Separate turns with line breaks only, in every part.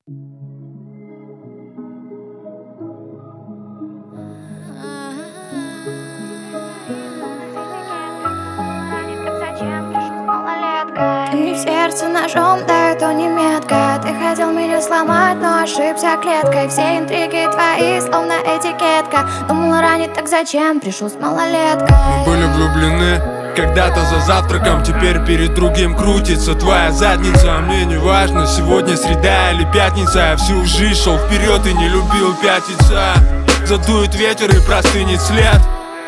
Ты мне в сердце ножом, да это не метка. Ты хотел меня сломать, но ошибся клеткой. Все интриги твои, словно этикетка. Думала ранить, так зачем пришел с малолеткой?
Мы были влюблены когда-то за завтраком, теперь перед другим крутится твоя задница. А мне не важно, сегодня среда или пятница. Я всю жизнь шел вперед и не любил пятиться. Задует ветер и простынет след.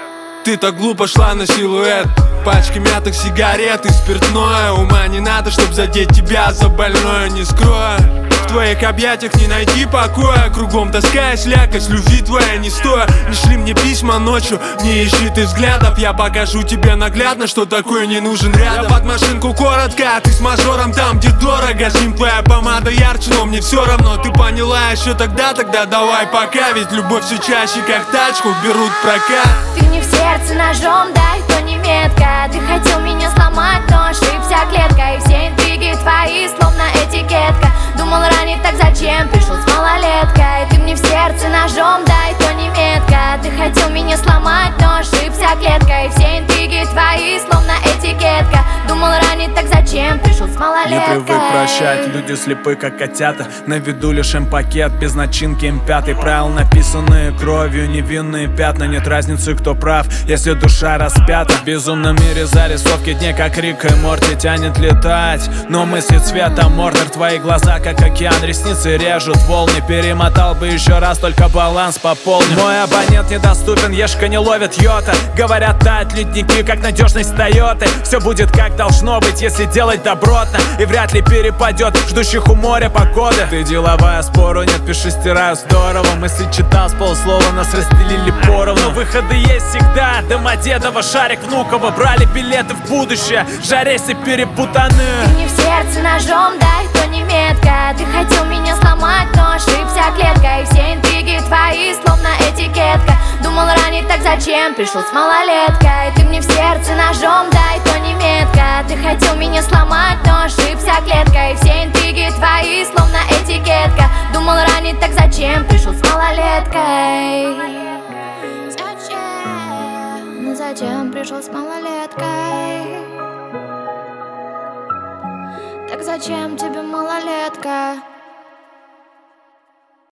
Ты так глупо шла на силуэт. Пачки мятых сигарет и спиртное. Ума не надо, чтоб задеть тебя за больное. Не скрою, в твоих объятиях не найти покоя. Кругом тоска и слякоть, любви твоя не стоя. Не шли мне письма ночью, не ищи ты взглядов. Я покажу тебе наглядно, что такое не нужен рядом. Я под машинку коротко, а ты с мажором там, где дорого. С ним твоя помада ярче, но мне все равно. Ты поняла еще тогда давай пока. Ведь любовь все чаще, как тачку, берут прокат.
Ты мне в сердце ножом, дай то не метка. Ты хотел меня сломать, но ошибся клеткой. Все интриги твои, словно этикетка. Думал ранить, так зачем пришел с малолеткой? Ты мне в сердце ножом, дай то не метка. Ты хотел меня сломать, но ошибся клеткой. Все интриги твои, словно этикетка. Думал ранить, так зачем пришел с малолеткой?
Не привык прощать, люди слепы, как котята. На виду лишь пакет, без начинки М5. Правил написанные кровью, невинные пятна. Нет разницы, кто прав, если душа распята. В безумном мире зарисовки дней, как Рик и Морти, тянет летать. Но мысли цвета Мордор, твои глаза, как океан, ресницы режут волны. Перемотал бы еще раз, только баланс пополнил. Мой абонент недоступен, Ешка не ловит йота. Говорят, тают ледники, как надежность Тойоты. Все будет как должно быть, если делать добротно. И вряд ли перепадет ждущих у моря погоды. Ты деловая, спору нет, пиши, стираю здорово. Мысли читал с полуслова, нас разделили поровну. Выходы есть всегда, Домодедово, Шарик, Внуково. Брали билеты в будущее, жарейся перепутаны.
Ты мне в сердце ножом, дай то не метка. Ты хотел меня сломать, но ошибся клеткой. Все интриги твои, словно этикетка. Думал ранить, так зачем пришел с малолеткой? Ты мне в сердце ножом, дай то не метка. Ты хотел меня сломать, но ошибся клеткой. Все интриги твои, словно этикетка. Думал ранить, так зачем пришел с малолеткой? Зачем? Ну зачем пришел с малолеткой? Так зачем тебе малолетка?